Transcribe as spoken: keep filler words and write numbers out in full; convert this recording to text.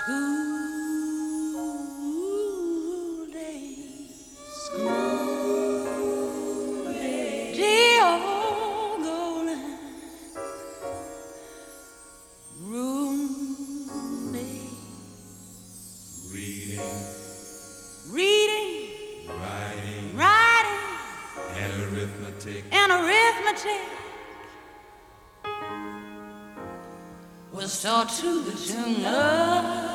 School days. School days. Dear old golden room days. Reading, Reading, writing, writing, and arithmetic. and arithmetic was taught to the tune of